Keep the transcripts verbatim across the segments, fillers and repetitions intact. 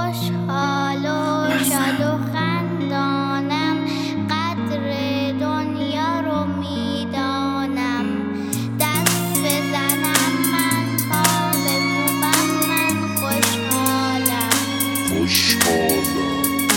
خوشحال و شاد و خندانم، قدر دنیا رو میدانم. دست بزنم من، پا بکوبم من، خوشحالم خوشحالم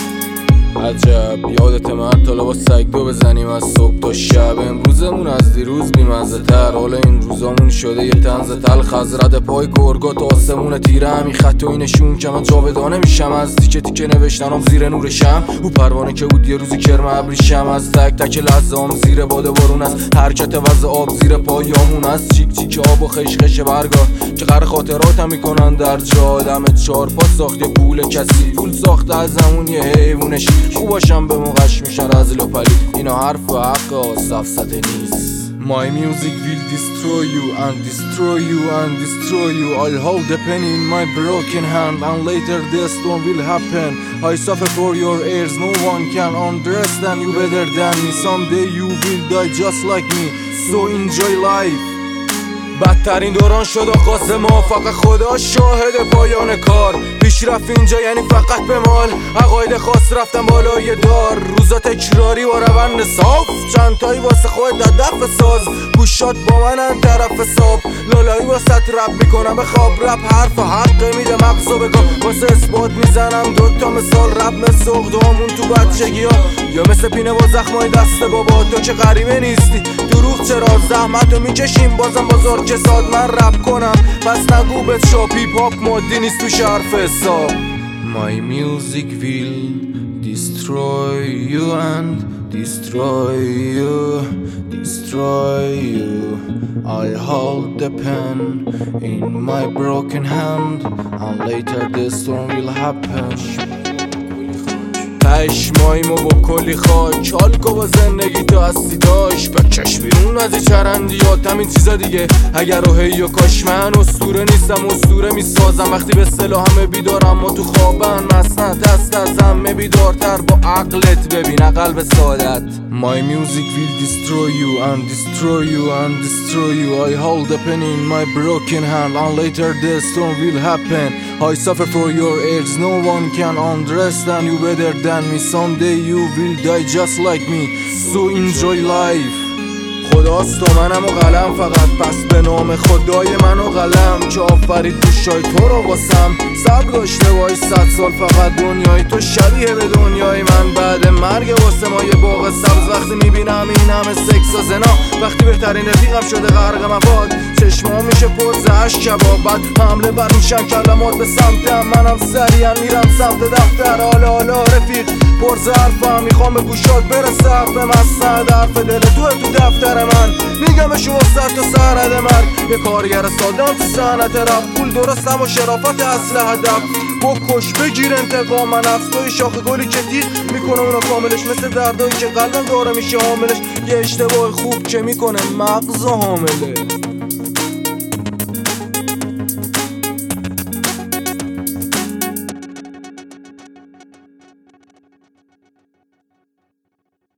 عجب یادت من تا لباس سگ دو بزنیم از صبح تا شب. امروزمون از دیروز بیمزه تر، حالا این روزامون شده یه طنز تلخ. از رد پای گرگا تا آسمون تیره، همین خط و این نشون که من جاودانه میشم. از تیکه تیکه نوشتنم زیر نور شم، او پروانه که بود یه روزی کرم ابریشم. از تک تک لحظه‌ام زیر باد بارون است، حرکت وز آب زیر پایامون است. چیک چیک آب و خشخش برگا که قرار خاطراتم میکنن در جا. دمت چهار پا ساخت یه پول کسی، پول ساخته از همون یه حیوونش. خوب باشم به موقعش میشن رزل و پلید، اینا حرف و حق آسفسته نیست. My music will destroy you and destroy you and destroy you. I'll hold the pen in my broken hand and later the storm will happen. I suffer for your ears, no one can understand you better than me. Someday you will die just like me, so enjoy life. بدترین دوران شد آغاز ما، فقط خدا شاهد پایان کار. پیشرفت اینجا یعنی فقط به مال، عقاید خاص رفتن بالای دار. روزا تکراری با روند صاف، چند تایی واسه خود در دف ساز. گوشات با منن طرف حساب، لالایی واسه رب میکنم به خواب. رب حرف و حق میده مغزو بگم، واسه اثبات میزنم دوتا مثال. رب مثل اقدامون تو بچگی ها، یا مثل پینه با زخمای دست بابا. تو که غریبه نیستی، دروغ چرا؟ زحمتو میکشیم بازم بازار کساد. من رب کنم پس نگو بهت شاپ، هیپ هاپ مادی نیست تو حرف حساب. My music will destroy you and destroy you, destroy you. I'll hold the pen in my broken hand and later the storm will happen. پشمایمو با کلی خاک، حالکو با زندگی تو هستی داشت. بکش بیرون از این چرندیات، همین چیزا دیگه اگر رو هی و کاش. من اسطوره نیستم، اسطوره میسازم وقتی به اصطلاح همه بیدارم. ما تو خوابن مسند هست از همه بیدارتر، با عقلت ببین قلب سعادت. My music will destroy you and destroy you and destroy you. I hold the pen in my broken hand and later the storm will happen. I suffer for your ears, no one can understand you better than me. Someday you will die just like me, so enjoy life. خداست و منم و قلم فقط، پس به نام خدای من و قلم که آفرید گوشای تو رو واسم. صبر داشته وای صد سال، فقط دنیای تو شبیه به دنیای من. بعد مرگ واسه ما یه باغ سبز، وقتی میبینم این همه سکس و زنا، وقتی بهترین رفیقم شده غرق مواد. چشمام میشه پر زهش کباب، بعد حمله بر میشن کلمات به سمتم. منم سریعا میرم سمت دفتر، حالا حالا رفیق پر ظرفم. میخوام به گوشات برسه حرف مستند، حرف دل تو تو دفتر من. میگم شما سر تا سرحد مرگ، یه کارگر سادم تو صنعت رفت. پول درستم و شرافت اصل هدف، بکش بگیر انتقام. من نفس توی شاخ گلی که دید میکنه اونو کاملش، مثل دردایی که قلبم داره میشه حاملش. یه اشتباه خوب که میکنه مغز حامله.